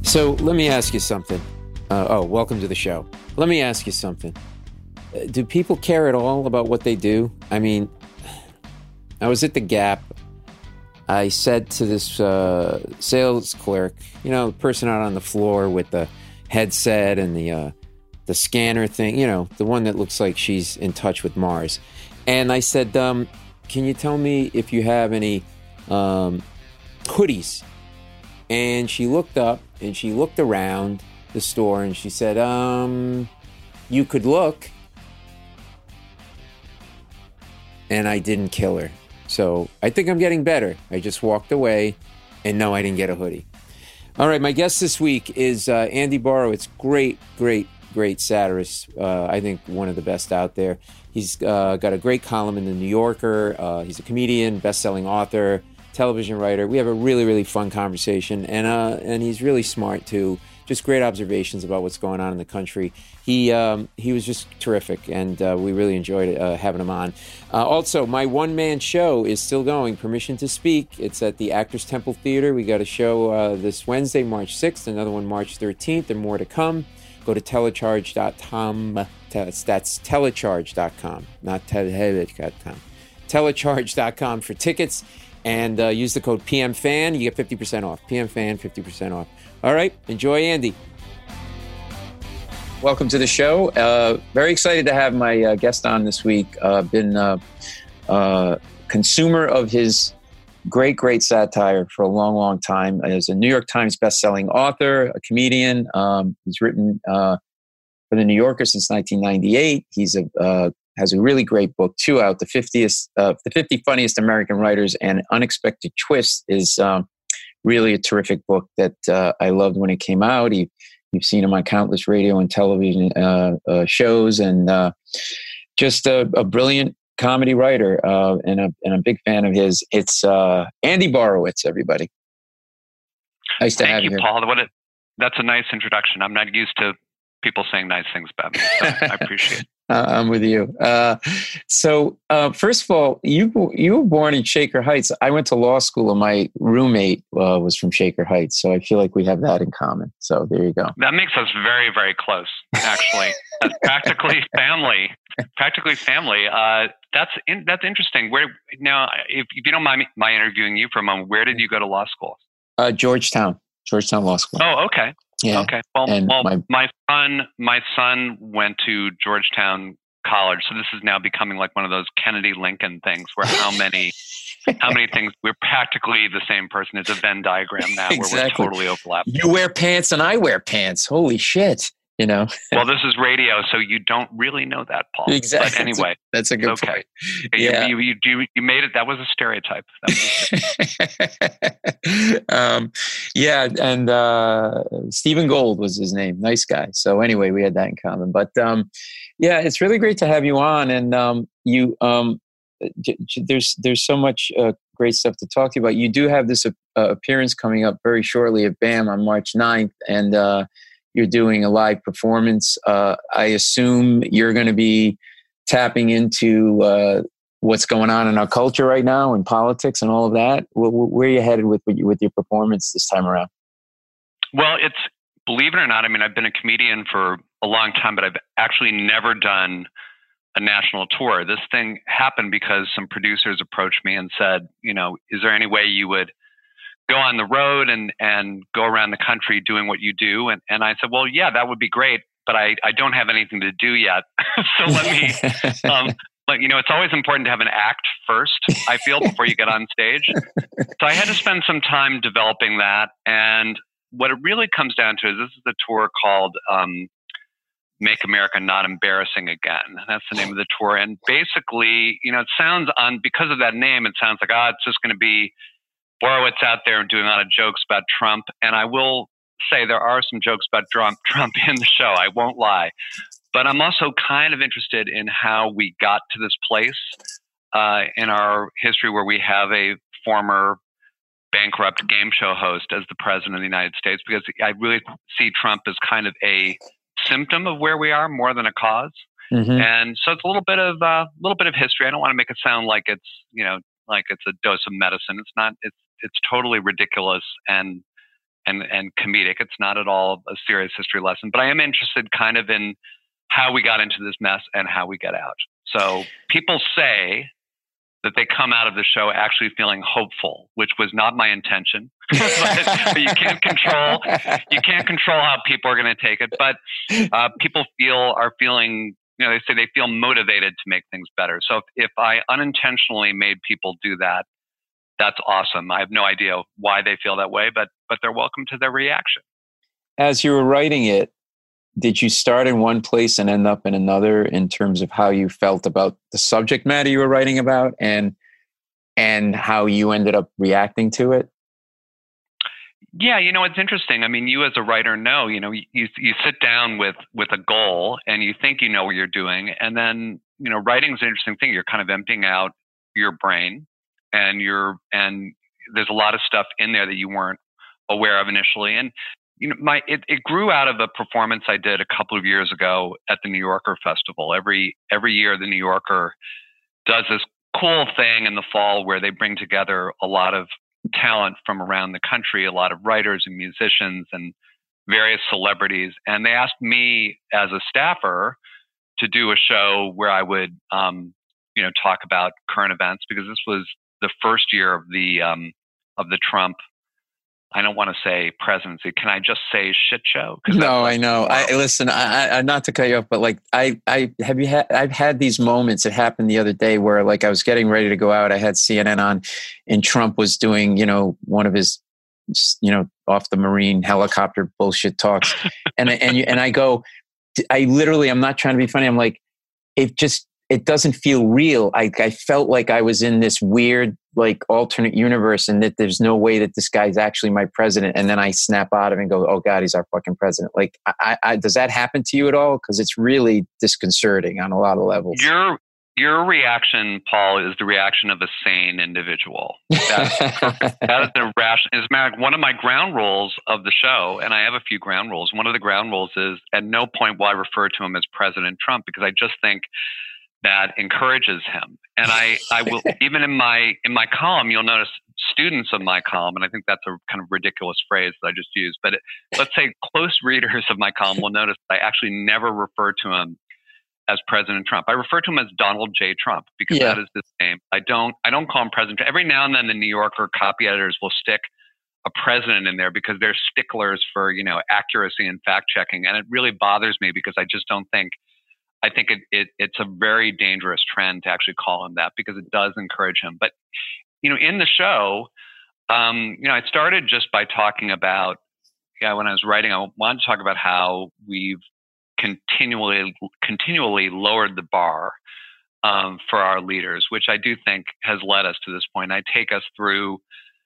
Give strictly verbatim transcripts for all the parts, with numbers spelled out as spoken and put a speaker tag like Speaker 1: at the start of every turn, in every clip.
Speaker 1: So let me ask you something. Uh, oh, welcome to the show. Let me ask you something. Uh, do people care at all about what they do? I mean, I was at the Gap. I said to this uh, sales clerk, you know, the person out on the floor with the headset and the uh, the scanner thing, you know, the one that looks like she's in touch with Mars. And I said, um, can you tell me if you have any um, hoodies? And she looked up and she looked around the store and she said, um, you could look. And I didn't kill her. So I think I'm getting better. I just walked away, and no, I didn't get a hoodie. All right, my guest this week is uh, Andy Borowitz. Great, great, great satirist. Uh, I think one of the best out there. He's uh, got a great column in The New Yorker. Uh, he's a comedian, best-selling author, television writer. We have a really, really fun conversation, and uh, and he's really smart, too. Just great observations about what's going on in the country. He um, he was just terrific, and uh, we really enjoyed uh, having him on. Uh, also, my one-man show is still going, Permission to Speak. It's at the Actors Temple Theater. We got a show uh, this Wednesday, March sixth, another one March thirteenth, and more to come. Go to telecharge dot com. That's telecharge dot com, not telecharge dot com. telecharge dot com for tickets, and uh, use the code P M Fan. You get fifty percent off. P M Fan, fifty percent off. All right, enjoy Andy. Welcome to the show. Uh, very excited to have my uh, guest on this week. Uh, been a uh, uh, consumer of his great, great satire for a long, long time. As a New York Times best-selling author, a comedian. Um, he's written uh, for The New Yorker since nineteen ninety-eight. He's a uh, has a really great book, two out, the fiftieth, uh, the fifty funniest American writers, and Unexpected Twist is um, really a terrific book that uh, I loved when it came out. He, you've seen him on countless radio and television uh, uh, shows, and uh, just a, a brilliant comedy writer, uh, and, a, and a big fan of his. It's uh, Andy Borowitz, everybody. Nice to
Speaker 2: Thank
Speaker 1: have
Speaker 2: you,
Speaker 1: you here.
Speaker 2: Paul. What a, that's a nice introduction. I'm not used to people saying nice things about me, so I appreciate it.
Speaker 1: Uh, I'm with you. Uh, so, uh, first of all, you you were born in Shaker Heights. I went to law school, and my roommate uh, was from Shaker Heights, so I feel like we have that in common. So there you go.
Speaker 2: That makes us very, very close, actually. That's practically family. Practically family. Uh, that's in, that's interesting. Where now, if, if you don't mind me, my interviewing you for a moment, where did you go to law school?
Speaker 1: Uh, Georgetown, Georgetown Law School.
Speaker 2: Oh, okay.
Speaker 1: Yeah.
Speaker 2: Okay. Well,
Speaker 1: and
Speaker 2: well
Speaker 1: my,
Speaker 2: my son, my son went to Georgetown College, so this is now becoming like one of those Kennedy Lincoln things, where how many, how many things we're practically the same person. It's a Venn diagram now,
Speaker 1: exactly.
Speaker 2: where we're totally overlapping.
Speaker 1: You wear pants and I wear pants. Holy shit! You know.
Speaker 2: Well, this is radio, so you don't really know that, Paul.
Speaker 1: Exactly.
Speaker 2: But anyway,
Speaker 1: that's a, that's a good
Speaker 2: okay.
Speaker 1: point.
Speaker 2: Yeah. You, you, you, you made it. That was a stereotype. That was a
Speaker 1: um, yeah, and uh, Stephen Gold was his name. Nice guy. So anyway, we had that in common. But um, yeah, it's really great to have you on. And um, you, um, j- j- there's there's so much uh, great stuff to talk to you about. You do have this uh, appearance coming up very shortly at BAM on March ninth, and uh, you're doing a live performance. Uh, I assume you're going to be tapping into uh, what's going on in our culture right now, and politics and all of that. Where, where are you headed with with your performance this time around?
Speaker 2: Well, it's, believe it or not, I mean, I've been a comedian for a long time, but I've actually never done a national tour. This thing happened because some producers approached me and said, you know, is there any way you would go on the road and, and go around the country doing what you do? And, and I said, well, yeah, that would be great, but I, I don't have anything to do yet. So let me, um, but you know, it's always important to have an act first, I feel, before you get on stage. So I had to spend some time developing that. And what it really comes down to is this is a tour called um, Make America Not Embarrassing Again. That's the name of the tour. And basically, you know, it sounds on, because of that name, it sounds like, ah, oh, it's just going to be Borowitz out there doing a lot of jokes about Trump. And I will say there are some jokes about Trump, Trump in the show. I won't lie. But I'm also kind of interested in how we got to this place uh, in our history where we have a former bankrupt game show host as the president of the United States, because I really see Trump as kind of a symptom of where we are more than a cause. Mm-hmm. And so it's a little bit of a uh, little bit of history. I don't want to make it sound like it's, you know, like it's a dose of medicine. It's not. It's it's totally ridiculous and and and comedic. It's not at all a serious history lesson, but I am interested kind of in how we got into this mess and how we get out. So people say that they come out of the show actually feeling hopeful, which was not my intention. but, but you can't control you can't control how people are going to take it. But uh, people feel are feeling, you know, they say they feel motivated to make things better. So if, if I unintentionally made people do that, that's awesome. I have no idea why they feel that way, but but they're welcome to their reaction.
Speaker 1: As you were writing it, did you start in one place and end up in another in terms of how you felt about the subject matter you were writing about and and how you ended up reacting to it?
Speaker 2: Yeah, you know, it's interesting. I mean, you as a writer know, you know, you you sit down with with a goal and you think you know what you're doing, and then, you know, writing is an interesting thing. You're kind of emptying out your brain, and you're and there's a lot of stuff in there that you weren't aware of initially. And you know, my it, it grew out of a performance I did a couple of years ago at the New Yorker Festival. Every every year, the New Yorker does this cool thing in the fall where they bring together a lot of talent from around the country, a lot of writers and musicians and various celebrities. And they asked me as a staffer to do a show where I would, um, you know, talk about current events, because this was the first year of the um, of the Trump. I don't want to say presidency. Can I just say shit show?
Speaker 1: No, I know. I listen. I, I not to cut you off, but like I, I have you had. I've had these moments. It happened the other day where like I was getting ready to go out. I had C N N on, and Trump was doing, you know, one of his, you know, off the Marine helicopter bullshit talks, and I, and you, and I go, I literally, I'm not trying to be funny. I'm like, it just. It doesn't feel real. I, I felt like I was in this weird, like alternate universe, and that there's no way that this guy's actually my president. And then I snap out of it and go, "Oh God, he's our fucking president." Like, I, I, does that happen to you at all? Because it's really disconcerting on a lot of levels.
Speaker 2: Your your reaction, Paul, is the reaction of a sane individual. That's perfect. That is the ration. As a matter of fact, one of my ground rules of the show, and I have a few ground rules. One of the ground rules is at no point will I refer to him as President Trump, because I just think that encourages him. And I, I will, even in my, in my column, you'll notice students of my column, and I think that's a kind of ridiculous phrase that I just used, but it, let's say close readers of my column will notice that I actually never refer to him as President Trump. I refer to him as Donald J. Trump, because yeah. that is his name. I don't, I don't call him President. Every now and then the New Yorker copy editors will stick a president in there because they're sticklers for, you know, accuracy and fact checking. And it really bothers me because I just don't think, I think it, it it's a very dangerous trend to actually call him that, because it does encourage him. But, you know, in the show, um, you know, I started just by talking about, yeah, when I was writing, I wanted to talk about how we've continually, continually lowered the bar um, for our leaders, which I do think has led us to this point. I take us through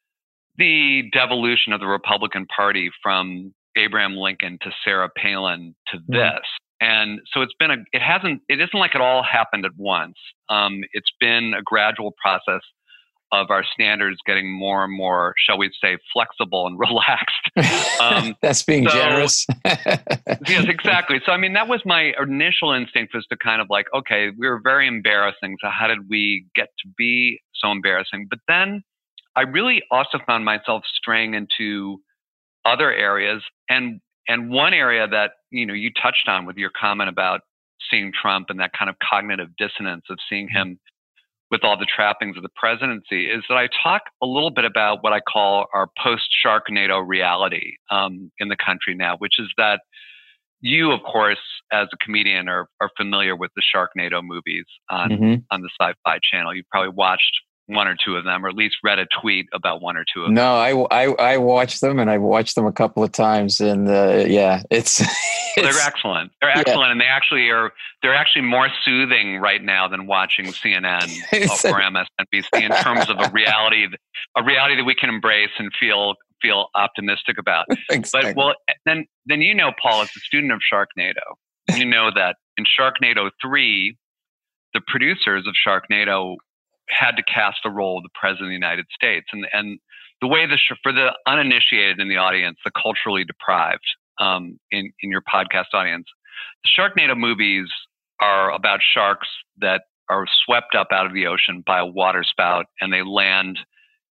Speaker 2: the devolution of the Republican Party from Abraham Lincoln to Sarah Palin to this. Mm-hmm. And so it's been a, it hasn't, it isn't like it all happened at once. Um, it's been a gradual process of our standards getting more and more, shall we say, flexible and relaxed. Um,
Speaker 1: That's being so, generous.
Speaker 2: Yes, exactly. So, I mean, that was my initial instinct, was to kind of like, okay, we were very embarrassing. So how did we get to be so embarrassing? But then I really also found myself straying into other areas. And And one area that, you know, you touched on with your comment about seeing Trump and that kind of cognitive dissonance of seeing him with all the trappings of the presidency, is that I talk a little bit about what I call our post-Sharknado reality um, in the country now, which is that you, of course, as a comedian, are, are familiar with the Sharknado movies on, mm-hmm. on the Sci-Fi Channel. You've probably watched one or two of them, or at least read a tweet about one or two of them.
Speaker 1: No, I, I, I watched them, and I've watched them a couple of times, and uh, yeah, it's, it's
Speaker 2: well, they're excellent. They're excellent, yeah. And they actually are. They're actually more soothing right now than watching C N N or M S N B C in terms of a reality, a reality that we can embrace and feel feel optimistic about.
Speaker 1: Exactly.
Speaker 2: But well, then then you know, Paul, as a student of Sharknado, you know that in Sharknado three, the producers of Sharknado had to cast the role of the President of the United States. And and the way the, for the uninitiated in the audience, the culturally deprived um, in, in your podcast audience, the Sharknado movies are about sharks that are swept up out of the ocean by a water spout, and they land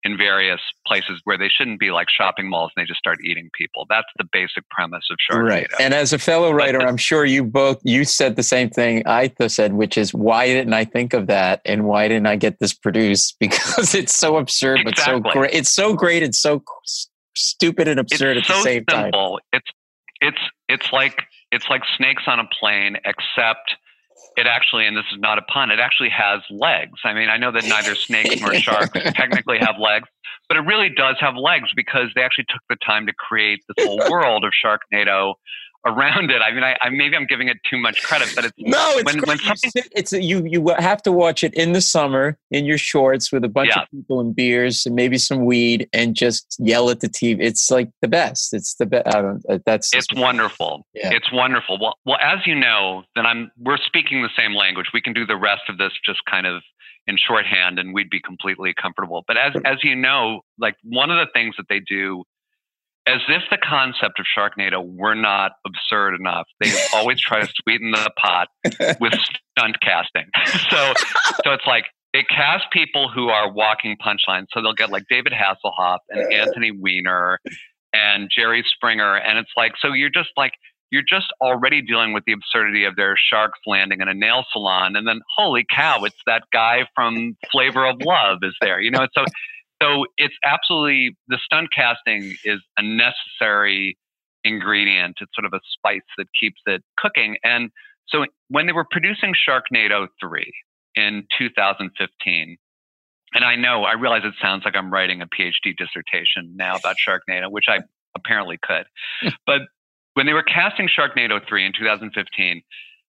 Speaker 2: in various places where they shouldn't be, like shopping malls, and they just start eating people. That's the basic premise of Sharknado.
Speaker 3: Right. And as a fellow writer, I'm sure you both, you said the same thing I said, which is, why didn't I think of that? And why didn't I get this produced? Because it's so absurd,
Speaker 2: exactly.
Speaker 3: but so great. It's so great. It's so stupid and absurd
Speaker 2: it's
Speaker 3: at
Speaker 2: so
Speaker 3: the same
Speaker 2: simple.
Speaker 3: time.
Speaker 2: It's, it's, it's like, it's like snakes on a plane, except it actually, and this is not a pun, it actually has legs. I mean, I know that neither snakes nor sharks technically have legs, but it really does have legs because they actually took the time to create this whole world of Sharknado around it. I mean, I, I maybe I'm giving it too much credit, but it's
Speaker 3: no, it's
Speaker 2: when,
Speaker 3: great.
Speaker 2: when
Speaker 3: You
Speaker 2: something,
Speaker 3: sit- it's a, you you have to watch it in the summer in your shorts with a bunch
Speaker 2: Yeah.
Speaker 3: of people and beers and maybe some weed and just yell at the T V. It's like the best. It's the best. I don't. uh, That's
Speaker 2: it's wonderful.
Speaker 3: Yeah.
Speaker 2: It's wonderful. Well, well, as you know, then I'm we're speaking the same language. We can do the rest of this just kind of in shorthand, and we'd be completely comfortable. But as as you know, like one of the things that they do, as if the concept of Sharknado were not absurd enough, they always try to sweeten the pot with stunt casting. so, so it's like they cast people who are walking punchlines. So they'll get like David Hasselhoff and Anthony Weiner and Jerry Springer, and it's like, so you're just like you're just already dealing with the absurdity of their sharks landing in a nail salon, and then holy cow, it's that guy from Flavor of Love is there, you know. So. So it's absolutely, the stunt casting is a necessary ingredient. It's sort of a spice that keeps it cooking. And so when they were producing Sharknado three in two thousand fifteen, and I know, I realize it sounds like I'm writing a PhD dissertation now about Sharknado, which I apparently could. But when they were casting Sharknado three in two thousand fifteen,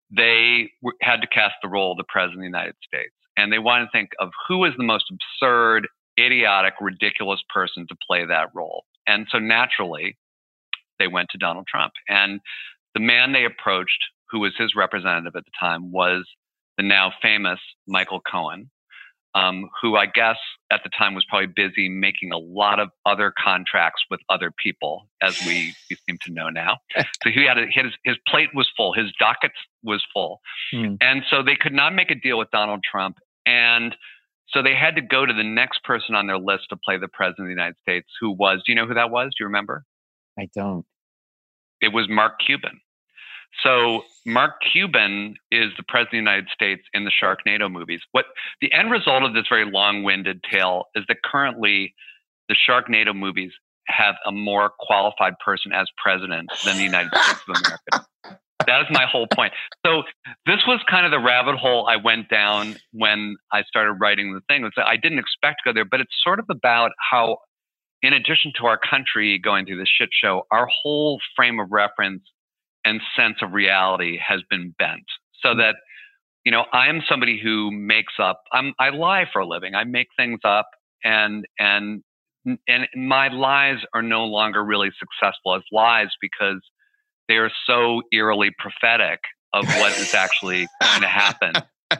Speaker 2: they w- had to cast the role of the President of the United States. And they wanted to think of who is the most absurd, idiotic, ridiculous person to play that role. And so naturally, they went to Donald Trump. And the man they approached, who was his representative at the time, was the now famous Michael Cohen, um, who I guess at the time was probably busy making a lot of other contracts with other people, as we, we seem to know now. So he had a, his, his plate was full, his docket was full.
Speaker 3: Mm.
Speaker 2: And so they could not make a deal with Donald Trump. And so they had to go to the next person on their list to play the President of the United States, who was, do you know who that was? Do you remember?
Speaker 3: I don't.
Speaker 2: It was Mark Cuban. So Mark Cuban is the President of the United States in the Sharknado movies. What the end result of this very long-winded tale is that currently the Sharknado movies have a more qualified person as president than the United States of America. That is my whole point. So this was kind of the rabbit hole I went down when I started writing the thing. I didn't expect to go there, but it's sort of about how, in addition to our country going through this shit show, our whole frame of reference and sense of reality has been bent. So that, you know, I am somebody who makes up, I'm, I lie for a living. I make things up, and, and, and my lies are no longer really successful as lies because they are so eerily prophetic of what is actually going to happen.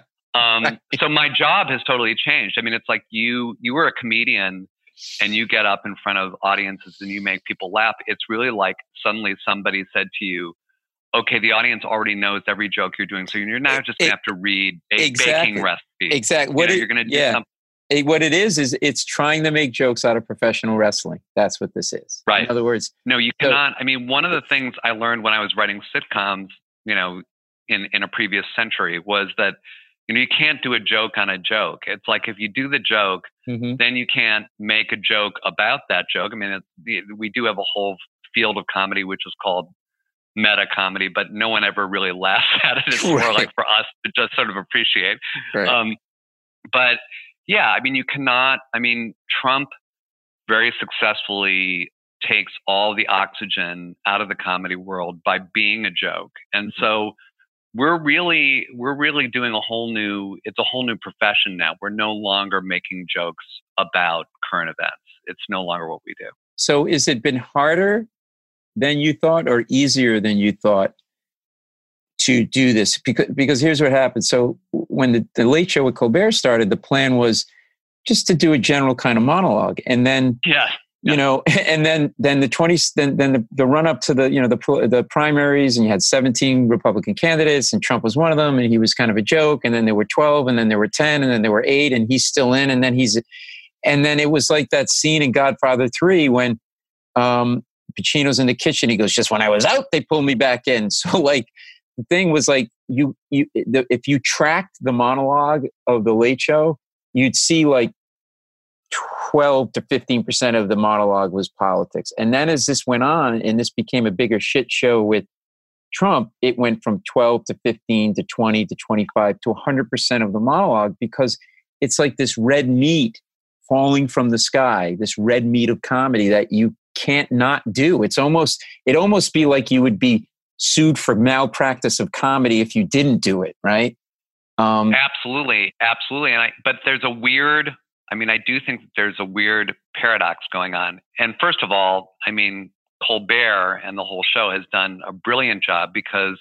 Speaker 2: Um, so my job has totally changed. I mean, it's like you you were a comedian and you get up in front of audiences and you make people laugh. It's really like suddenly somebody said to you, okay, the audience already knows every joke you're doing, so you're now just going to have to read a
Speaker 3: exactly.
Speaker 2: baking recipe.
Speaker 3: Exactly. What
Speaker 2: you know,
Speaker 3: it,
Speaker 2: you're going to do
Speaker 3: yeah.
Speaker 2: something.
Speaker 3: It, what it is, is it's trying to make jokes out of professional wrestling. That's what this is.
Speaker 2: Right.
Speaker 3: In other words,
Speaker 2: no, you
Speaker 3: so,
Speaker 2: cannot. I mean, one of the things I learned when I was writing sitcoms, you know, in, in a previous century was that, you know, you can't do a joke on a joke. It's like if you do the joke,
Speaker 3: mm-hmm.
Speaker 2: then you can't make a joke about that joke. I mean, it, we do have a whole field of comedy, which is called meta comedy, but no one ever really laughs at it. It's
Speaker 3: Right.
Speaker 2: more like for us to just sort of appreciate.
Speaker 3: Right.
Speaker 2: Um, but yeah, I mean, you cannot, I mean, Trump very successfully takes all the oxygen out of the comedy world by being a joke. And
Speaker 3: mm-hmm.
Speaker 2: so we're really, we're really doing a whole new, it's a whole new profession now. We're no longer making jokes about current events. It's no longer what we do.
Speaker 3: So has it been harder than you thought or easier than you thought to do this? Because, because here's what happened. So when the, the Late Show with Colbert started, the plan was just to do a general kind of monologue. And then,
Speaker 2: yeah,
Speaker 3: you
Speaker 2: yeah.
Speaker 3: know, and then, then the twenties, then, then the, the run up to the, you know, the, the primaries, and you had seventeen Republican candidates and Trump was one of them, and he was kind of a joke. And then there were twelve, and then there were ten, and then there were eight, and he's still in. And then he's, and then it was like that scene in Godfather three when um, Pacino's in the kitchen. He goes, "Just when I was out, they pulled me back in." So like the thing was like you you the, if you tracked the monologue of the Late Show, you'd see like twelve to fifteen percent of the monologue was politics. And then as this went on and this became a bigger shit show with Trump, it went from twelve to fifteen to twenty to twenty-five to one hundred percent of the monologue, because it's like this red meat falling from the sky, this red meat of comedy that you can't not do. It's almost, it almost be like you would be sued for malpractice of comedy if you didn't do it, right? Um,
Speaker 2: absolutely, absolutely. And I, but there's a weird, I mean, I do think that there's a weird paradox going on. And first of all, I mean, Colbert and the whole show has done a brilliant job, because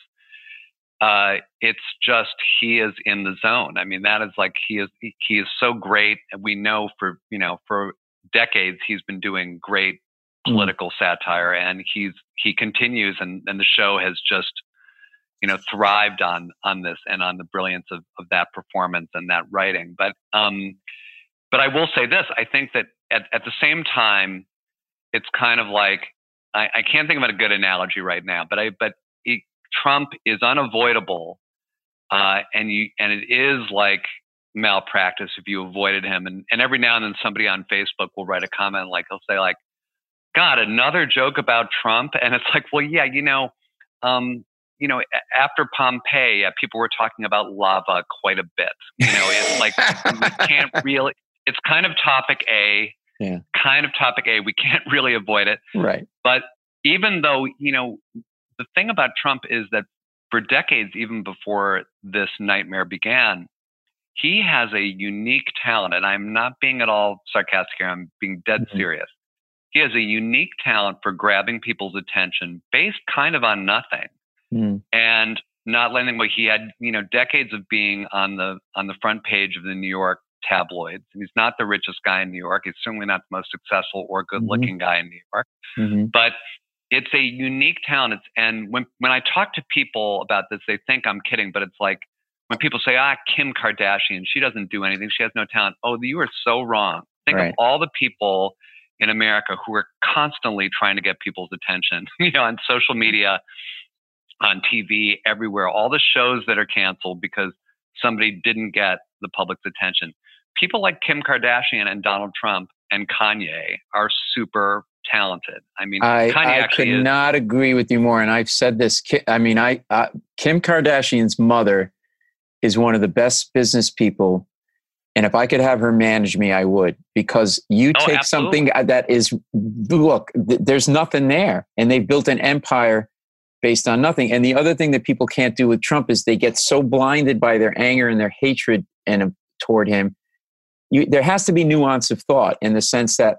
Speaker 2: uh, it's just, he is in the zone. I mean, that is like, he is, he is so great. And we know for, you know, for decades, he's been doing great political mm. satire, and he's, he continues, and, and the show has just, you know, thrived on, on this and on the brilliance of, of that performance and that writing. But, um, but I will say this, I think that at, at the same time, it's kind of like, I, I can't think of a good analogy right now, but I, but it, Trump is unavoidable, uh, and you, and it is like malpractice if you avoided him. And, and every now and then somebody on Facebook will write a comment, like he'll say like, "God, another joke about Trump," and it's like, well, yeah, you know, um, you know, after Pompeii, uh, people were talking about lava quite a bit. You know, it's like we can't really. It's kind of topic A.
Speaker 3: Yeah.
Speaker 2: Kind of topic A. We can't really avoid it.
Speaker 3: Right.
Speaker 2: But even though, you know, the thing about Trump is that for decades, even before this nightmare began, he has a unique talent. And I'm not being at all sarcastic here. I'm being dead mm-hmm. serious. He has a unique talent for grabbing people's attention based kind of on nothing mm. and not letting them, he had, you know, decades of being on the, on the front page of the New York tabloids. He's not the richest guy in New York. He's certainly not the most successful or good-looking mm-hmm. guy in New York. Mm-hmm. But it's a unique talent. It's, and when when I talk to people about this, they think I'm kidding. But it's like when people say, "Ah, Kim Kardashian, she doesn't do anything. She has no talent." Oh, you are so wrong. Think right. of all the people in America who are constantly trying to get people's attention. You know, on social media, on T V, everywhere. All the shows that are canceled because somebody didn't get the public's attention. People like Kim Kardashian and Donald Trump and Kanye are super talented. I mean,
Speaker 3: I,
Speaker 2: Kanye
Speaker 3: I
Speaker 2: actually
Speaker 3: could
Speaker 2: is,
Speaker 3: not agree with you more. And I've said this. I mean, I uh, Kim Kardashian's mother is one of the best business people. And if I could have her manage me, I would, because you
Speaker 2: oh,
Speaker 3: take
Speaker 2: absolutely.
Speaker 3: something that is, look, th- there's nothing there. And they've built an empire based on nothing. And the other thing that people can't do with Trump is they get so blinded by their anger and their hatred and uh, toward him. You, there has to be nuance of thought, in the sense that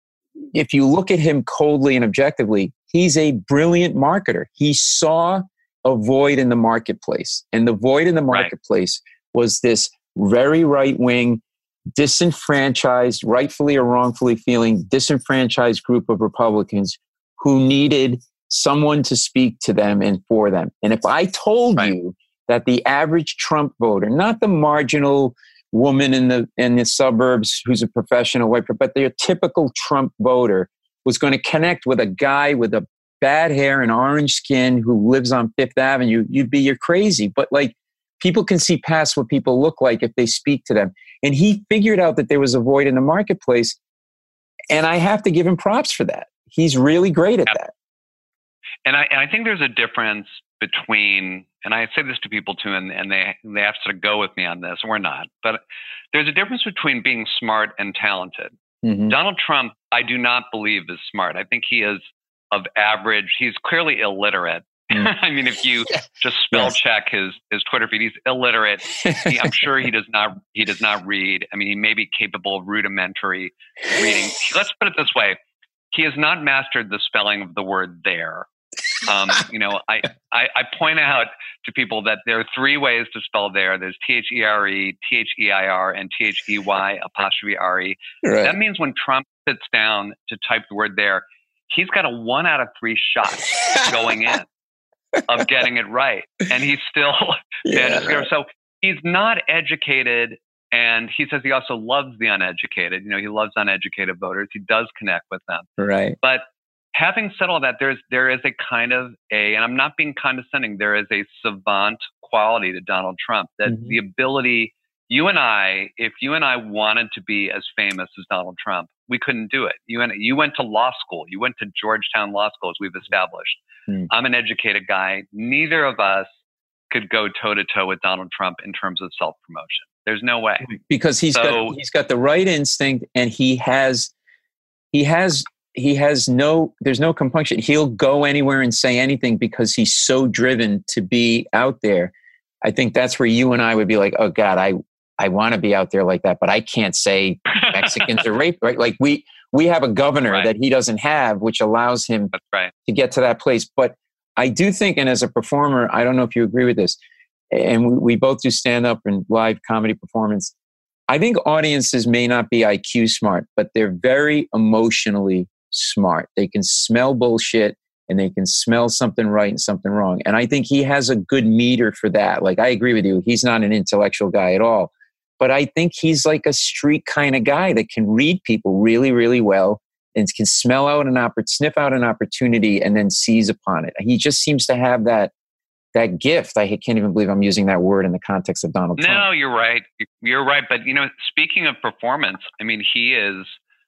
Speaker 3: if you look at him coldly and objectively, he's a brilliant marketer. He saw a void in the marketplace. And the void in the marketplace right. was this very right-wing, disenfranchised, rightfully or wrongfully feeling disenfranchised group of Republicans who needed someone to speak to them and for them. And if I told right. you that the average Trump voter, not the marginal woman in the in the suburbs who's a professional white, but the typical Trump voter was going to connect with a guy with a bad hair and orange skin who lives on Fifth Avenue, you'd be, you're crazy. But like, people can see past what people look like if they speak to them. And he figured out that there was a void in the marketplace. And I have to give him props for that. He's really great at that.
Speaker 2: And I, and I think there's a difference between, and I say this to people too, and, and they they have to go with me on this, or not, but there's a difference between being smart and talented. Mm-hmm. Donald Trump, I do not believe is smart. I think he is of average. He's clearly illiterate. Mm. I mean, if you just spell yes. check his his Twitter feed, he's illiterate. He, I'm sure he does not he does not read. I mean, he may be capable of rudimentary reading. Let's put it this way: he has not mastered the spelling of the word "there." Um, you know, I, I, I point out to people that there are three ways to spell "there." There's T H E R E, T H E I R, and T H E Y apostrophe R E. Right. That means when Trump sits down to type the word "there," he's got a one out of three shot going in of getting it right. And he's still,
Speaker 3: yeah, right.
Speaker 2: so he's not educated And he says he also loves the uneducated. You know, he loves uneducated voters. He does connect with them.
Speaker 3: Right.
Speaker 2: But having said all that, there's there is a kind of a, and I'm not being condescending, there is a savant quality to Donald Trump, that mm-hmm. the ability, you and I, if you and I wanted to be as famous as Donald Trump, we couldn't do it. You and you went to law school. You went to Georgetown Law School, as we've established. Mm. I'm an educated guy. Neither of us could go toe to toe with Donald Trump in terms of self promotion. There's no way,
Speaker 3: because he's so, got he's got the right instinct, and he has he has he has no there's no compunction. He'll go anywhere and say anything because he's so driven to be out there. I think that's where you and I would be like, oh God, I. I want to be out there like that, but I can't say Mexicans are rape, right? Like we we have a governor right. that he doesn't have, which allows him
Speaker 2: right.
Speaker 3: to get to that place. But I do think, and as a performer, I don't know if you agree with this, and we, we both do stand-up and live comedy performance. I think audiences may not be I Q smart, but they're very emotionally smart. They can smell bullshit, and they can smell something right and something wrong. And I think he has a good meter for that. Like, I agree with you. He's not an intellectual guy at all. But I think he's like a street kind of guy that can read people really, really well and can smell out an oppor- sniff out an opportunity and then seize upon it. He just seems to have that that gift. I can't even believe I'm using that word in the context of Donald
Speaker 2: no,
Speaker 3: Trump.
Speaker 2: No, you're right. You're right. But, you know, speaking of performance, I mean, he is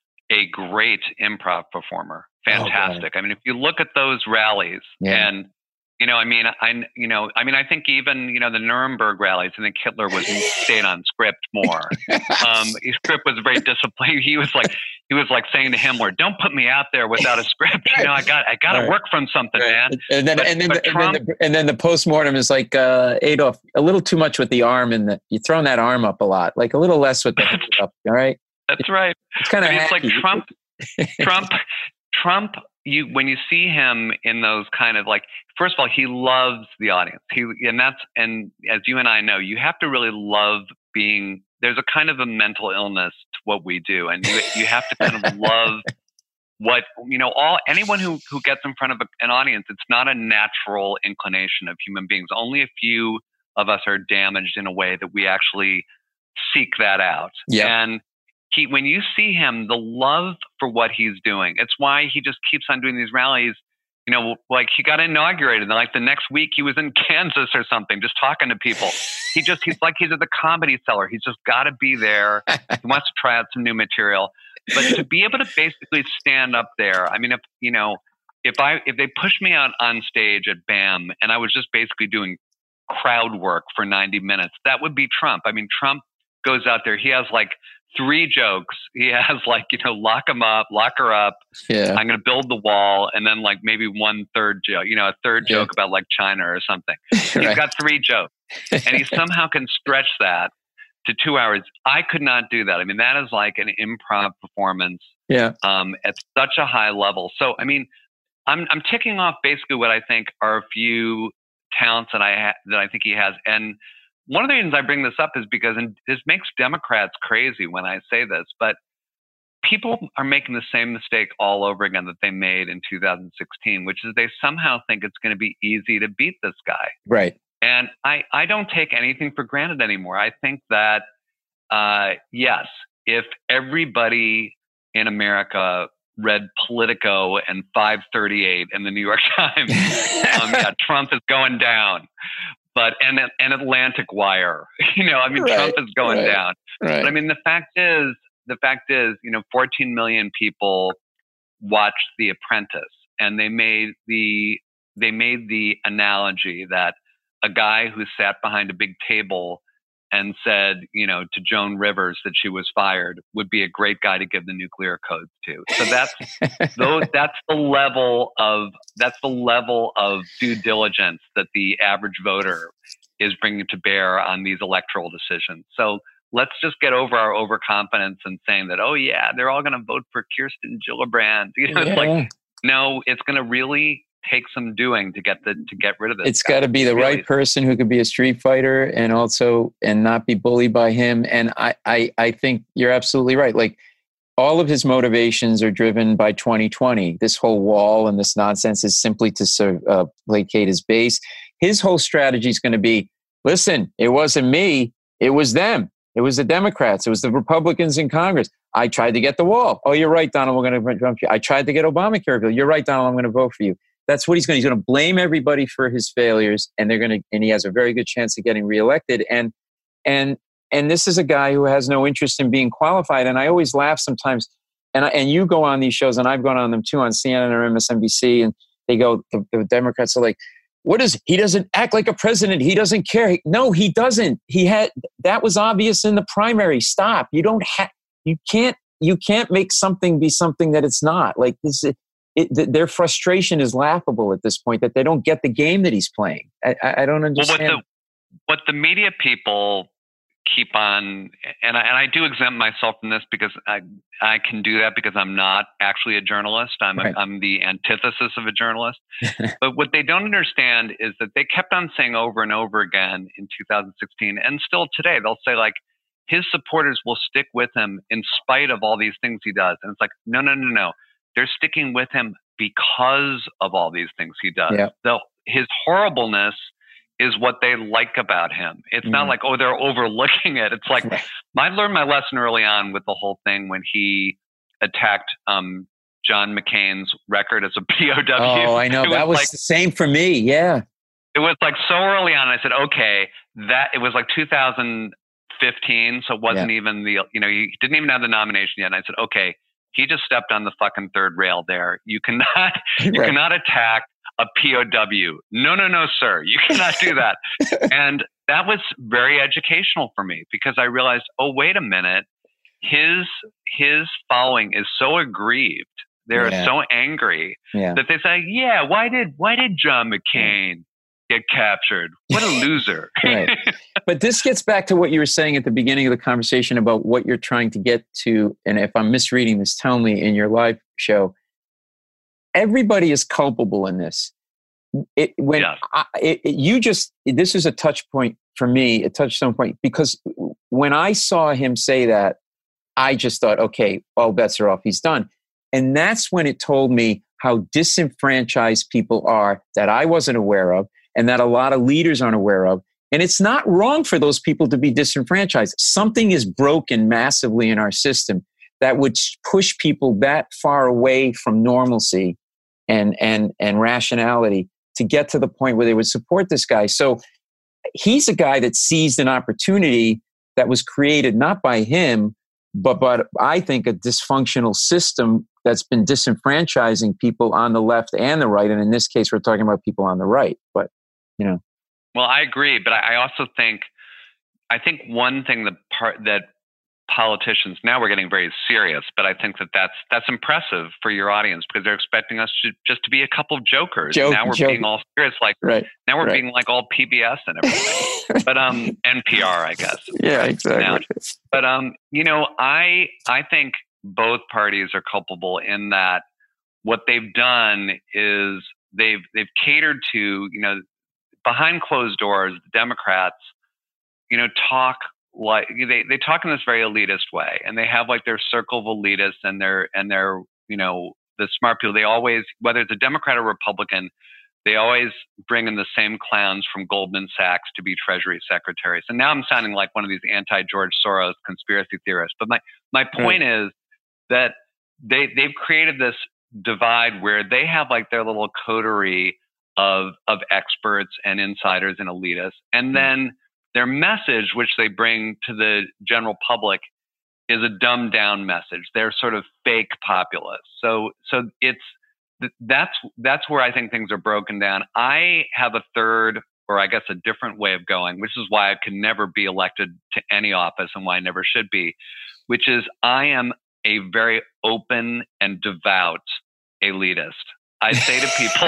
Speaker 2: a great improv performer. Fantastic. Oh, I mean, if you look at those rallies yeah. and, you know, I mean, I, you know, I mean, I think even, you know, the Nuremberg rallies, I think Hitler was stayed on script more. Um, his script was very disciplined. He was like, he was like saying to Himmler, "Don't put me out there without a script. You know, I got, I got to right. work from something, right. man."
Speaker 3: And then,
Speaker 2: but,
Speaker 3: and, then the,
Speaker 2: Trump,
Speaker 3: and then the, and then the postmortem is like, uh, Adolf, a little too much with the arm, and the, you're throwing that arm up a lot, like a little less with the head up. All right.
Speaker 2: That's right.
Speaker 3: It's kind of
Speaker 2: I mean, it's like Trump, Trump, Trump. You when you see him in those kind of like, first of all, he loves the audience. He and that's and as you and I know, you have to really love being. There's a kind of a mental illness to what we do, and you you have to kind of love what you know. All anyone who who gets in front of a, an audience, it's not a natural inclination of human beings. Only a few of us are damaged in a way that we actually seek that out.
Speaker 3: Yeah.
Speaker 2: And He, when you see him, the love for what he's doing, it's why he just keeps on doing these rallies. You know, like he got inaugurated, and like the next week he was in Kansas or something, just talking to people. He just, he's like, he's at the Comedy Cellar. He's just got to be there. He wants to try out some new material. But to be able to basically stand up there, I mean, if, you know, if I, if they pushed me out on stage at BAM and I was just basically doing crowd work for ninety minutes, that would be Trump. I mean, Trump goes out there. He has like three jokes. He has like, you know, lock him up, lock her up.
Speaker 3: Yeah.
Speaker 2: I'm going to build the wall. And then like maybe one third joke, you know, a third
Speaker 3: yeah.
Speaker 2: joke about like China or something. He's
Speaker 3: right.
Speaker 2: got three jokes and he somehow can stretch that to two hours. I could not do that. I mean, that is like an improv performance
Speaker 3: yeah.
Speaker 2: um, at such a high level. So, I mean, I'm, I'm ticking off basically what I think are a few talents that I ha- that I think he has. And one of the reasons I bring this up is because, and this makes Democrats crazy when I say this, but people are making the same mistake all over again that they made in two thousand sixteen, which is they somehow think it's going to be easy to beat this guy.
Speaker 3: Right.
Speaker 2: And I, I don't take anything for granted anymore. I think that, uh, yes, if everybody in America read Politico and five thirty-eight and the New York Times, um, yeah, Trump is going down. But and an Atlantic Wire, you know, I mean,
Speaker 3: right,
Speaker 2: Trump is going
Speaker 3: right,
Speaker 2: down.
Speaker 3: Right.
Speaker 2: But I mean, the fact is, the fact is, you know, fourteen million people watched The Apprentice, and they made the they made the analogy that a guy who sat behind a big table and said, you know, to Joan Rivers that she was fired would be a great guy to give the nuclear codes to. So that's those, that's the level of that's the level of due diligence that the average voter is bringing to bear on these electoral decisions. So let's just get over our overconfidence and saying that, oh yeah, they're all going to vote for Kirsten Gillibrand. You know,
Speaker 3: yeah.
Speaker 2: it's like, no, it's going to really take some doing to get the to get rid of this.
Speaker 3: It's got to be the
Speaker 2: really.
Speaker 3: right person who could be a street fighter and also and not be bullied by him. And I, I, I think you're absolutely right. Like all of his motivations are driven by twenty twenty. This whole wall and this nonsense is simply to serve, uh, placate his base. His whole strategy is going to be, listen, it wasn't me, it was them. It was the Democrats. It was the Republicans in Congress. I tried to get the wall. Oh, you're right, Donald. We're going to jump you. I tried to get Obamacare bill. You're right, Donald. I'm going to vote for you. That's what he's going to. He's going to blame everybody for his failures, and they're going to. And he has a very good chance of getting reelected. And and and this is a guy who has no interest in being qualified. And I always laugh sometimes. And I, and you go on these shows, and I've gone on them too on C N N or M S N B C, and they go. The, the Democrats are like, "What is? He doesn't act like a president. He doesn't care." He, no, he doesn't. He had that was obvious in the primary. Stop. You don't have. You can't. You can't make something be something that it's not. Like this. It, it, their frustration is laughable at this point that they don't get the game that he's playing. I, I don't understand.
Speaker 2: Well, what the what the media people keep on, and I, and I do exempt myself from this because I I can do that because I'm not actually a journalist. I'm
Speaker 3: Right.
Speaker 2: a, I'm the antithesis of a journalist. But what they don't understand is that they kept on saying over and over again in two thousand sixteen, and still today, they'll say like his supporters will stick with him in spite of all these things he does, and it's like no no no no, they're sticking with him because of all these things he does.
Speaker 3: Yeah.
Speaker 2: The, his horribleness is what they like about him. It's
Speaker 3: Mhm.
Speaker 2: not like, oh, they're overlooking it. It's like, I learned my lesson early on with the whole thing when he attacked um, John McCain's record as a P O W.
Speaker 3: Oh, I know.
Speaker 2: It
Speaker 3: That was
Speaker 2: like,
Speaker 3: the same for me. Yeah.
Speaker 2: it was like so early on. I said, okay, that it was like two thousand fifteen. So it wasn't
Speaker 3: Yeah.
Speaker 2: even the, you know, he didn't even have the nomination yet. And I said, okay, he just stepped on the fucking third rail there. You cannot, you
Speaker 3: Right.
Speaker 2: cannot attack a P O W. No, no, no, sir. You cannot do that. And that was very educational for me because I realized, oh, wait a minute. His, his following is so aggrieved. They're
Speaker 3: Yeah.
Speaker 2: so angry
Speaker 3: Yeah.
Speaker 2: that they say, yeah, why did, why did John McCain get captured? What a loser.
Speaker 3: Right. But this gets back to what you were saying at the beginning of the conversation about what you're trying to get to. And if I'm misreading this, tell me in your live show. Everybody is culpable in this. It, when
Speaker 2: Yes.
Speaker 3: I, it, it- you just, this is a touch point for me, a touchstone point, because when I saw him say that, I just thought, okay, all bets are off. He's done. And that's when it told me how disenfranchised people are that I wasn't aware of and that a lot of leaders aren't aware of. And it's not wrong for those people to be disenfranchised. Something is broken massively in our system that would push people that far away from normalcy and, and, and rationality to get to the point where they would support this guy. So he's a guy that seized an opportunity that was created not by him, but, but I think a dysfunctional system that's been disenfranchising people on the left and the right. And in this case, we're talking about people on the right. But, you know.
Speaker 2: Well, I agree, but I also think, I think one thing that part that politicians, now we're getting very serious, but I think that that's that's impressive for your audience because they're expecting us to just to be a couple of jokers.
Speaker 3: Joke,
Speaker 2: now we're
Speaker 3: joke.
Speaker 2: being all serious, like
Speaker 3: Right.
Speaker 2: now we're
Speaker 3: right.
Speaker 2: being like all P B S and everything, but um N P R, I guess.
Speaker 3: Yeah,
Speaker 2: right
Speaker 3: exactly.
Speaker 2: now. But um, you know, I I think both parties are culpable in that what they've done is they've they've catered to, you know, behind closed doors, the Democrats, you know, talk like they, they talk in this very elitist way, and they have like their circle of elitists and their and their you know the smart people. They always, whether it's a Democrat or Republican, they always bring in the same clowns from Goldman Sachs to be Treasury secretaries. And now I'm sounding like one of these anti-George Soros conspiracy theorists. But my my point is that they they've created this divide where they have like their little coterie of of experts and insiders and elitists, and then their message, which they bring to the general public, is a dumbed down message. They're sort of fake populists. So so it's that's that's where I think things are broken down. I have a third, or I guess a different way of going, which is why I can never be elected to any office and why I never should be, which is I am a very open and devout elitist. I say to people,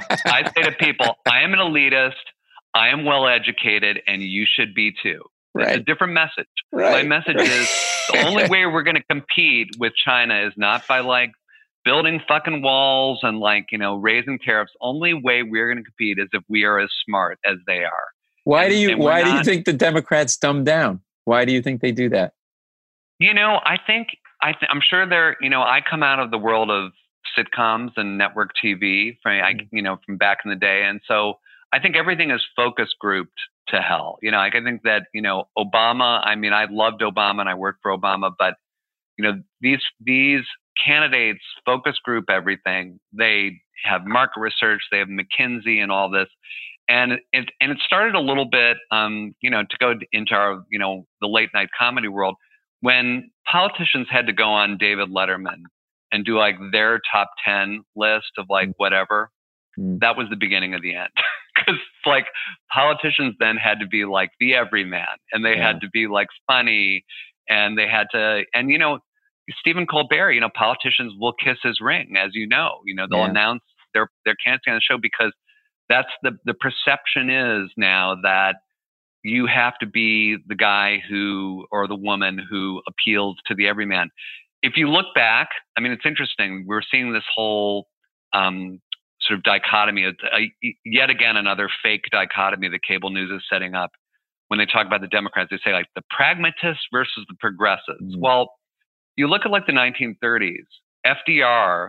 Speaker 2: I say to people, I am an elitist. I am well educated, and you should be too. It's
Speaker 3: Right.
Speaker 2: a different message.
Speaker 3: Right.
Speaker 2: My message is the only way we're going to compete with China is not by like building fucking walls and like, you know, raising tariffs. Only way we're going to compete is if we are as smart as they are.
Speaker 3: Why
Speaker 2: And-
Speaker 3: do you
Speaker 2: and we're
Speaker 3: why do you
Speaker 2: not-
Speaker 3: think the Democrats dumb down? Why do you think they do that?
Speaker 2: You know, I think I th- I'm sure they're. You know, I come out of the world of sitcoms and network T V from I, you know from back in the day, and so I think everything is focus grouped to hell. You know, like I think that, you know, Obama, I mean, I loved Obama and I worked for Obama, but, you know, these, these candidates focus group everything. They have market research, they have McKinsey and all this. And it, and it started a little bit, um, you know, to go into our, you know, the late night comedy world when politicians had to go on David Letterman and do like their top ten list of like whatever. Mm. That was the beginning of the end. Because like politicians then had to be like the everyman, and they yeah. had to be like funny, and they had to, and you know, Stephen Colbert, you know, politicians will kiss his ring, as you know, you know, they'll yeah. announce their their candidacy on the show because that's the the perception is now that you have to be the guy who or the woman who appeals to the everyman. If you look back, I mean, it's interesting. We're seeing this whole um, sort of dichotomy, of, uh, yet again, another fake dichotomy that cable news is setting up. When they talk about the Democrats, they say like the pragmatists versus the progressives. Mm-hmm. Well, you look at like the nineteen thirties, F D R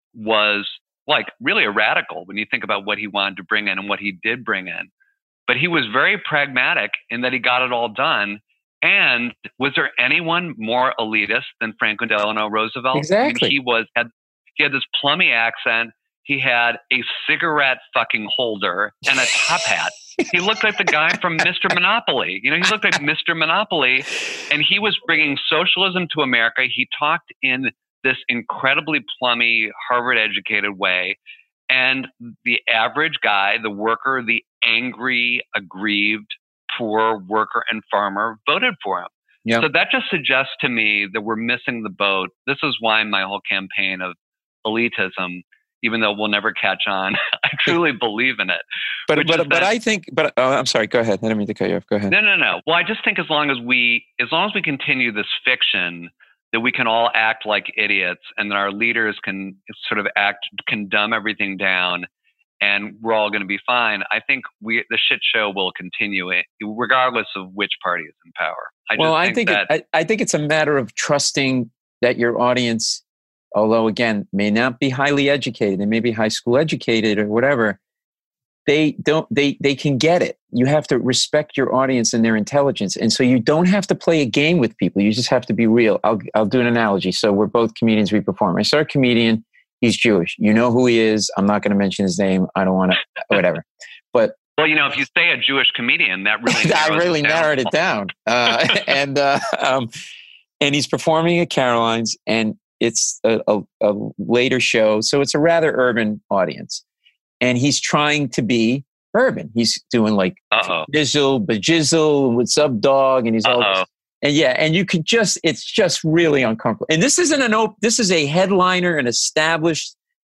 Speaker 2: was like really a radical when you think about what he wanted to bring in and what he did bring in. But he was very pragmatic in that he got it all done. And was there anyone more elitist than Franklin Delano Roosevelt?
Speaker 3: Exactly.
Speaker 2: I mean, he was had he had this plummy accent. He had a cigarette fucking holder and a top hat. He looked like the guy from Mister Monopoly. You know, he looked like Mister Monopoly, and he was bringing socialism to America. He talked in this incredibly plummy, Harvard-educated way, and the average guy, the worker, the angry, aggrieved, poor worker and farmer voted for him. Yep. So that just suggests to me that we're missing the boat. This is why my whole campaign of elitism, even though we'll never catch on, I truly believe in it.
Speaker 3: But but, but that, I think, but oh, I'm sorry, go ahead. I didn't mean to cut you off. Go ahead.
Speaker 2: No, no, no. Well, I just think as long as we, as long as we continue this fiction that we can all act like idiots and that our leaders can sort of act, can dumb everything down and we're all going to be fine. I think we, the shit show will continue it regardless of which party is in power. I
Speaker 3: well,
Speaker 2: just
Speaker 3: I
Speaker 2: think,
Speaker 3: think
Speaker 2: that,
Speaker 3: it, I, I think it's a matter of trusting that your audience, although again, may not be highly educated, they may be high school educated or whatever, they don't, they, they can get it. You have to respect your audience and their intelligence. And so you don't have to play a game with people. You just have to be real. I'll, I'll do an analogy. So we're both comedians, we perform. I saw a comedian, he's Jewish. You know who he is. I'm not going to mention his name. I don't want to, whatever. But
Speaker 2: well, you know, if you say a Jewish comedian, that really
Speaker 3: I really it narrowed it down. Uh, and, uh, um, and he's performing at Caroline's, and it's a, a, a later show. So it's a rather urban audience. And he's trying to be urban. He's doing like bizzle, bajizzle, what's up, dog? And he's all this. And yeah, and you could just, it's just really uncomfortable. And this isn't an op- this is a headliner, an established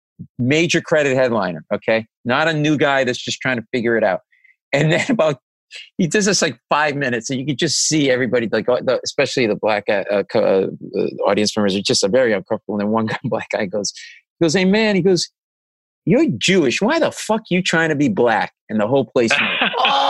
Speaker 3: major credit headliner, okay? Not a new guy that's just trying to figure it out. And then about, he does this like five minutes and you could just see everybody, like, especially the black uh, uh, audience members are just a very uncomfortable. And then one guy, black guy goes, he goes, hey man, he goes, you're Jewish. Why the fuck you trying to be black? And the whole place went,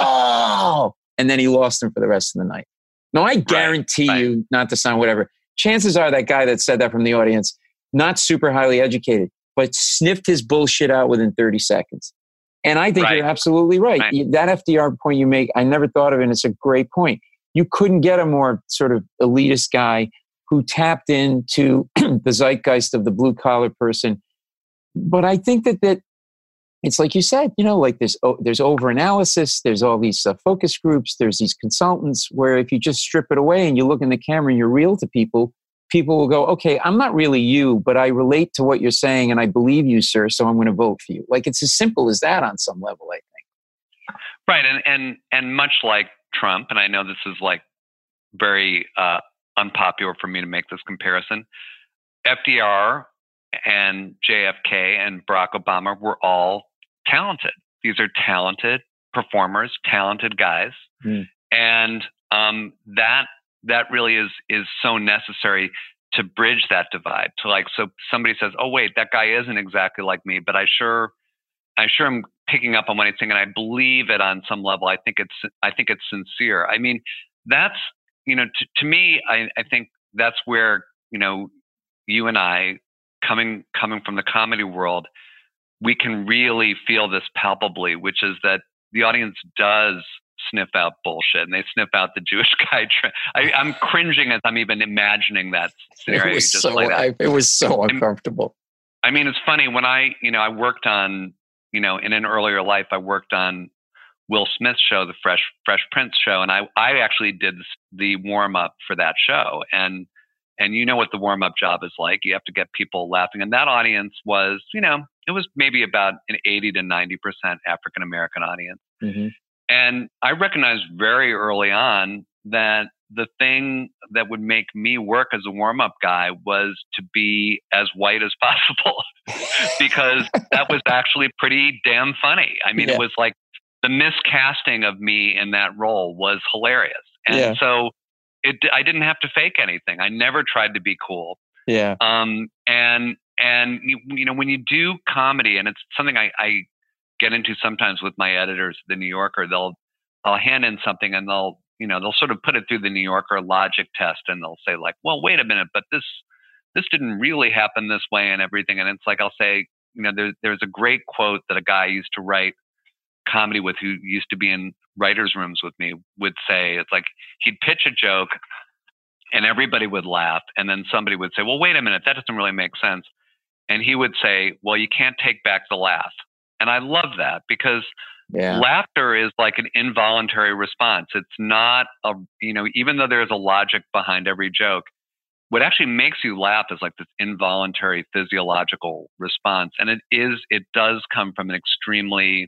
Speaker 3: oh! And then he lost him for the rest of the night. No, I guarantee right, right. you, not to sound whatever, chances are that guy that said that from the audience, not super highly educated, but sniffed his bullshit out within thirty seconds. And I think right. you're absolutely right. right. That F D R point you make, I never thought of it, and it's a great point. You couldn't get a more sort of elitist guy who tapped into the zeitgeist of the blue-collar person. But I think that that it's like you said, you know, like there's oh, there's over-analysis, there's all these uh, focus groups, there's these consultants where if you just strip it away and you look in the camera and you're real to people, people will go, okay, I'm not really you, but I relate to what you're saying and I believe you, sir, so I'm going to vote for you. Like it's as simple as that on some level, I think.
Speaker 2: Right, and and and much like Trump, and I know this is like very uh, unpopular for me to make this comparison, F D R and J F K and Barack Obama were all talented. These are talented performers, talented guys. Mm. And um, that that really is is so necessary to bridge that divide. To like, so somebody says, oh, wait, that guy isn't exactly like me, but I sure I sure am picking up on what he's saying, and I believe it on some level. I think it's I think it's sincere. I mean, that's, you know, t- to me, I, I think that's where, you know, you and I, coming coming from the comedy world, we can really feel this palpably, which is that the audience does sniff out bullshit and they sniff out the Jewish guy. Tra- I, I'm cringing as I'm even imagining that scenario.
Speaker 3: It was
Speaker 2: just
Speaker 3: so,
Speaker 2: like that.
Speaker 3: I, it was so uncomfortable.
Speaker 2: I mean, it's funny when I, you know, I worked on, you know, in an earlier life, I worked on Will Smith's show, the Fresh Fresh Prince show, and I, I actually did the warm up for that show. And and you know what the warm up job is like. You have to get people laughing, and that audience was, you know, it was maybe about an eighty to ninety percent African American audience.
Speaker 3: Mm-hmm.
Speaker 2: And I recognized very early on that the thing that would make me work as a warm-up guy was to be as white as possible because that was actually pretty damn funny. I mean, yeah. It was like the miscasting of me in that role was hilarious. And yeah. so it, I didn't have to fake anything. I never tried to be cool.
Speaker 3: Yeah.
Speaker 2: Um, and, and you, you know, when you do comedy, and it's something I, I get into sometimes with my editors, the New Yorker, they'll, I'll hand in something and they'll, you know, they'll sort of put it through the New Yorker logic test and they'll say like, well, wait a minute, but this, this didn't really happen this way and everything. And it's like, I'll say, you know, there, there's a great quote that a guy used to write comedy with who used to be in writers' rooms with me would say, it's like, he'd pitch a joke and everybody would laugh. And then somebody would say, well, wait a minute, that doesn't really make sense. And he would say, well, you can't take back the laugh. And I love that because yeah. laughter is like an involuntary response. It's not a, you know, even though there's a logic behind every joke, what actually makes you laugh is like this involuntary physiological response. And it is, it does come from an extremely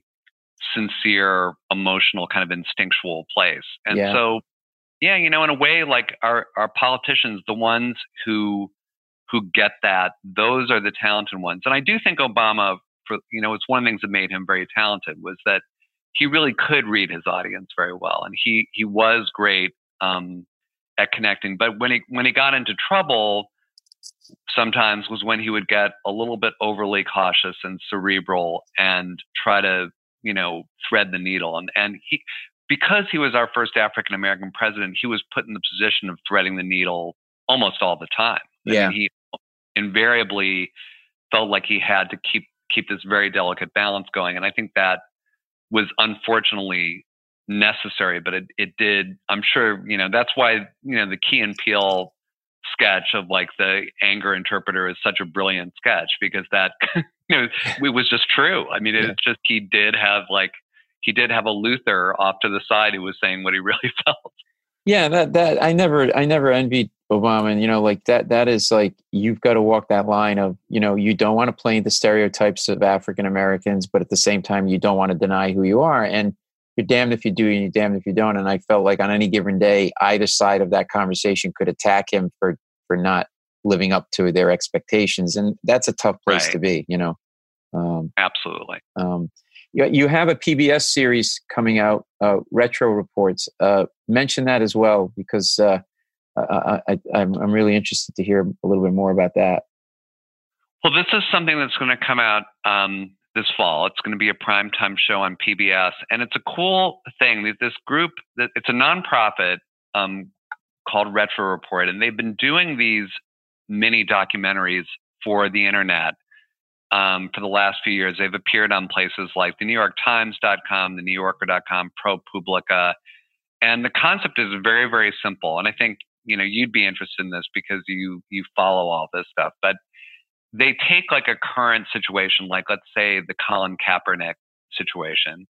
Speaker 2: sincere, emotional, kind of instinctual place. And yeah. so, yeah, you know, in a way, like our, our politicians, the ones who, who get that, those are the talented ones. And I do think Obama, for, you know, it's one of the things that made him very talented was that he really could read his audience very well. And he, he was great um, at connecting. But when he, when he got into trouble, sometimes was when he would get a little bit overly cautious and cerebral and try to, you know, thread the needle. And, and he, because he was our first African-American president, he was put in the position of threading the needle almost all the time.
Speaker 3: Yeah.
Speaker 2: I mean, he invariably felt like he had to keep, keep this very delicate balance going. And I think that was unfortunately necessary, but it, it did, I'm sure, you know, that's why, you know, the Key and Peele sketch of like the anger interpreter is such a brilliant sketch because that, you know, it was just true. I mean, it's yeah. just, he did have like, he did have a Luther off to the side who was saying what he really felt.
Speaker 3: Yeah, that, that, I never, I never envied Obama. And, you know, like that, that is like, you've got to walk that line of, you know, you don't want to play the stereotypes of African Americans, but at the same time, you don't want to deny who you are. And you're damned if you do and you're damned if you don't. And I felt like on any given day, either side of that conversation could attack him for, for not living up to their expectations. And that's a tough place
Speaker 2: right.
Speaker 3: to be, you know? Um,
Speaker 2: Absolutely.
Speaker 3: Um, you, you have a P B S series coming out, uh, Retro Reports. Uh, mention that as well, because uh, I, I, I'm, I'm really interested to hear a little bit more about that.
Speaker 2: Well, this is something that's going to come out um, this fall. It's going to be a primetime show on P B S. And it's a cool thing. This group, it's a nonprofit um, called Retro Report. And they've been doing these mini documentaries for the internet um, for the last few years. They've appeared on places like the New York Times dot com, the New Yorker dot com, ProPublica. And the concept is very, very simple. And I think, you know, you'd be interested in this because you you follow all this stuff. But they take like a current situation, like let's say the Colin Kaepernick situation,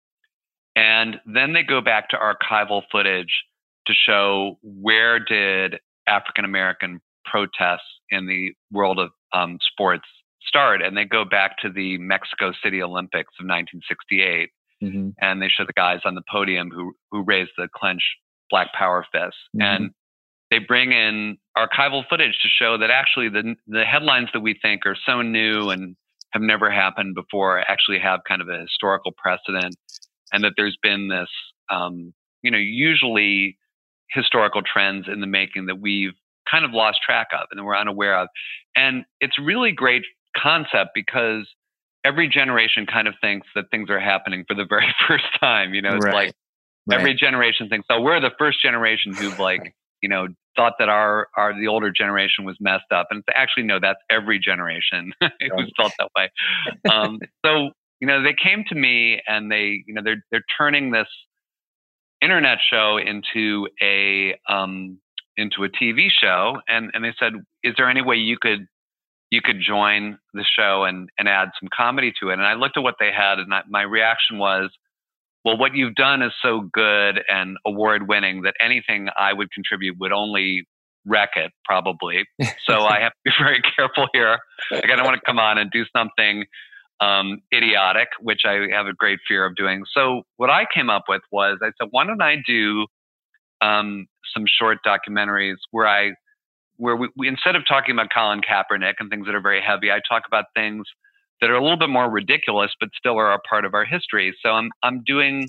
Speaker 2: and then they go back to archival footage to show where did African-American protests in the world of um, sports start. And they go back to the Mexico City Olympics of nineteen sixty-eight. Mm-hmm. And they show the guys on the podium who, who raised the clenched Black Power fist. Mm-hmm. And they bring in archival footage to show that actually the the headlines that we think are so new and have never happened before actually have kind of a historical precedent, and that there's been this, um, you know, usually historical trends in the making that we've kind of lost track of and that we're unaware of. And it's a really great concept because every generation kind of thinks that things are happening for the very first time. You know, it's right. like right. every generation thinks, oh, we're the first generation who've like, you know, thought that our, our, the older generation was messed up. And it's actually, no, that's every generation who's felt that way. Um, so, you know, they came to me and they, you know, they're, they're turning this, internet show into a um, into a T V show, and and they said, "Is there any way you could you could join the show and and add some comedy to it?" And I looked at what they had, and I, my reaction was, "Well, what you've done is so good and award winning that anything I would contribute would only wreck it, probably. So I have to be very careful here. Like, I don't want to come on and do something um, idiotic, which I have a great fear of doing." So what I came up with was, I said, why don't I do um, some short documentaries where I, where we, we, instead of talking about Colin Kaepernick and things that are very heavy, I talk about things that are a little bit more ridiculous, but still are a part of our history. So I'm I'm doing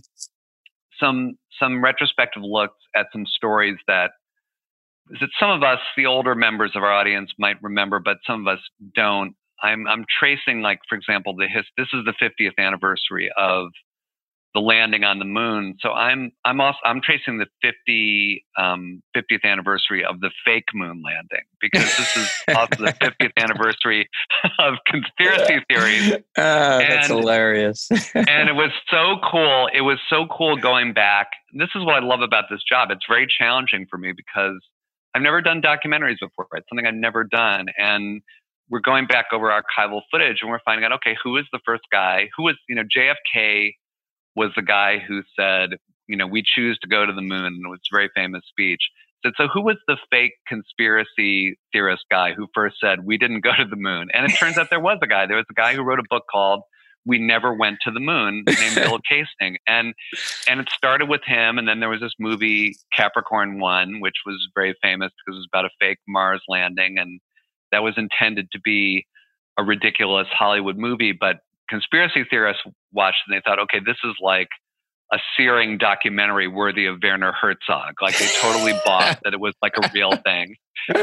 Speaker 2: some some retrospective looks at some stories that that some of us, the older members of our audience, might remember, but some of us don't. I'm I'm tracing, like, for example, the his, this is the fiftieth anniversary of the landing on the moon. So I'm I'm also I'm tracing the fifty, um, fiftieth anniversary of the fake moon landing, because this is also the fiftieth anniversary of conspiracy theories.
Speaker 3: Oh, that's and, hilarious.
Speaker 2: And it was so cool. It was so cool going back. This is what I love about this job. It's very challenging for me because I've never done documentaries before. It's something I've never done. And we're going back over archival footage and we're finding out, okay, who is the first guy? Who was, you know, J F K was the guy who said, you know, we choose to go to the moon. And it was a very famous speech. So, so who was the fake conspiracy theorist guy who first said, we didn't go to the moon? And it turns out there was a guy. There was a guy who wrote a book called We Never Went to the Moon, named Bill Kaysing. And and it started with him. And then there was this movie, Capricorn One, which was very famous because it was about a fake Mars landing. And that was intended to be a ridiculous Hollywood movie. But conspiracy theorists watched and they thought, okay, this is like a searing documentary worthy of Werner Herzog. Like, they totally bought that it was like a real thing.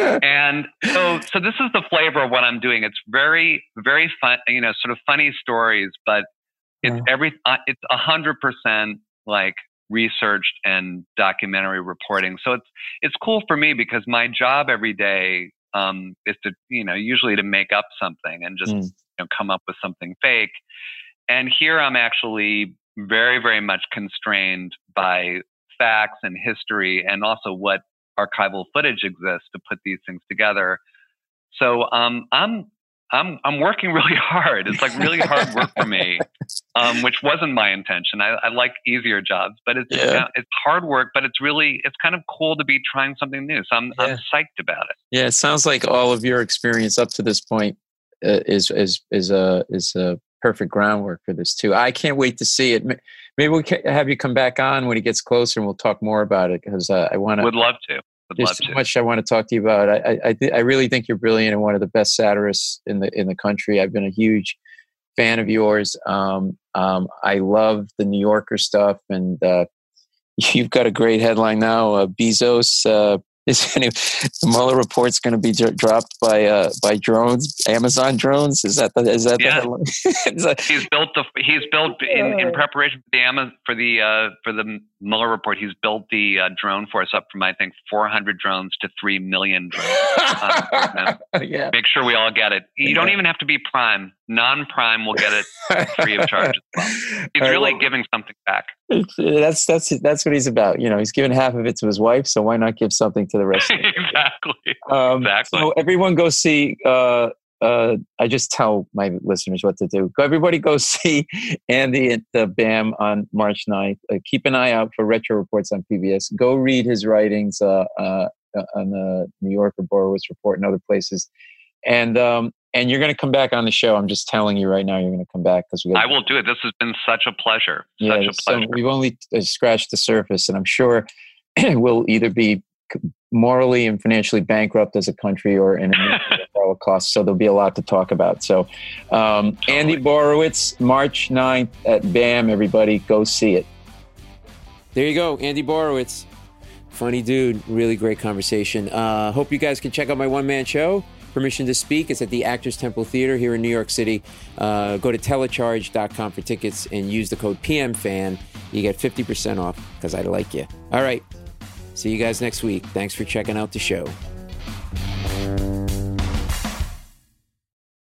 Speaker 2: And so, so this is the flavor of what I'm doing. It's very, very fun, you know, sort of funny stories, but it's yeah. every, uh, it's a hundred percent like researched and documentary reporting. So it's, it's cool for me because my job every day um, is to, you know, usually to make up something and just, mm. you know, come up with something fake. And here I'm actually very, very much constrained by facts and history and also what archival footage exists to put these things together. So um, I'm I'm I'm working really hard. It's like really hard work for me, um, which wasn't my intention. I, I like easier jobs, but it's yeah. it's hard work. But it's really it's kind of cool to be trying something new. So I'm yeah. I'm psyched about it.
Speaker 3: Yeah, it sounds like all of your experience up to this point uh, is is is a is a perfect groundwork for this too. I can't wait to see it. Maybe we'll have you come back on when it gets closer, and we'll talk more about it because uh, I want to.
Speaker 2: Would love to. Would
Speaker 3: There's
Speaker 2: love
Speaker 3: so
Speaker 2: to.
Speaker 3: much I want to talk to you about. I I, th- I really think you're brilliant and one of the best satirists in the in the country. I've been a huge fan of yours. Um, um, I love the New Yorker stuff, and uh, you've got a great headline now. Uh, Bezos uh, is anyway, the Mueller report's going to be dr- dropped by uh, by drones, Amazon drones. Is that the is that
Speaker 2: yeah.
Speaker 3: the headline? that-
Speaker 2: he's built the he's built in, in preparation for the Amazon for the uh, for the Mueller report. He's built the uh, drone force up from I think four hundred drones to three million drones. um,
Speaker 3: yeah.
Speaker 2: Make sure we all get it. You don't even have to be Prime. Non-Prime will get it free of charge as well. He's right, really well, giving something back.
Speaker 3: That's that's that's what he's about. You know, he's given half of it to his wife, so why not give something to the rest of it?
Speaker 2: Exactly.
Speaker 3: Um,
Speaker 2: exactly.
Speaker 3: So everyone go see. Uh, uh, I just tell my listeners what to do. Everybody go see Andy at the B A M on March ninth. Uh, keep an eye out for Retro Reports on P B S. Go read his writings uh, uh, on the New Yorker, Borowitz Report, and other places. And um, and you're going to come back on the show. I'm just telling you right now, you're going to come back because we.
Speaker 2: I will do it. This has been such a pleasure.
Speaker 3: Yeah,
Speaker 2: such a pleasure.
Speaker 3: So we've only uh, scratched the surface, and I'm sure we'll either be morally and financially bankrupt as a country or in a Holocaust. So there'll be a lot to talk about. So um, totally. Andy Borowitz, March ninth at B A M. Everybody go see it.
Speaker 1: There you go. Andy Borowitz. Funny dude. Really great conversation. Uh, hope you guys can check out my one-man show, Permission to Speak. It's at the Actors Temple Theater here in New York City. Uh, go to telecharge dot com for tickets and use the code P M fan. You get fifty percent off because I like you. All right. See you guys next week. Thanks for checking out the show.